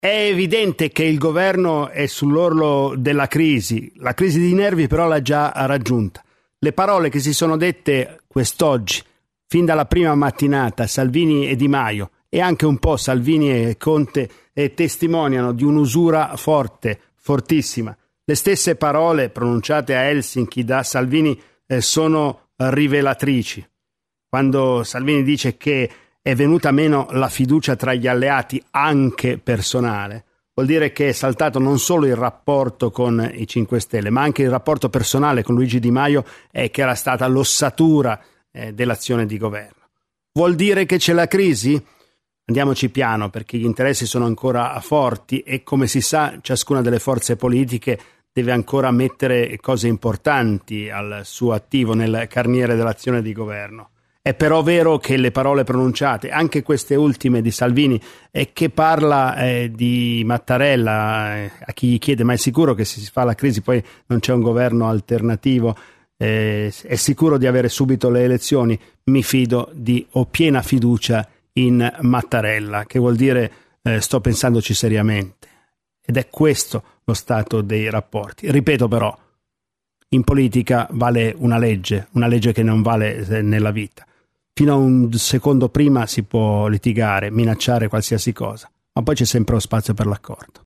È evidente che il governo è sull'orlo della crisi. La crisi di nervi però l'ha già raggiunta. Le parole che si sono dette quest'oggi, fin dalla prima mattinata, Salvini e Di Maio, e anche un po' Salvini e Conte, testimoniano di un'usura forte, fortissima. Le stesse parole pronunciate a Helsinki da Salvini sono rivelatrici. Quando Salvini dice che è venuta meno la fiducia tra gli alleati, anche personale, vuol dire che è saltato non solo il rapporto con i 5 Stelle, ma anche il rapporto personale con Luigi Di Maio, che era stata l'ossatura dell'azione di governo. Vuol dire che c'è la crisi? Andiamoci piano, perché gli interessi sono ancora forti e, come si sa, ciascuna delle forze politiche deve ancora mettere cose importanti al suo attivo nel carniere dell'azione di governo. È però vero che le parole pronunciate, anche queste ultime di Salvini, che parla di Mattarella, a chi gli chiede ma è sicuro che se si fa la crisi poi non c'è un governo alternativo, è sicuro di avere subito le elezioni? Mi fido ho piena fiducia in Mattarella, che vuol dire sto pensandoci seriamente. Ed è questo lo stato dei rapporti. Ripeto però, in politica vale una legge che non vale nella vita. Fino a un secondo prima si può litigare, minacciare qualsiasi cosa, ma poi c'è sempre lo spazio per l'accordo.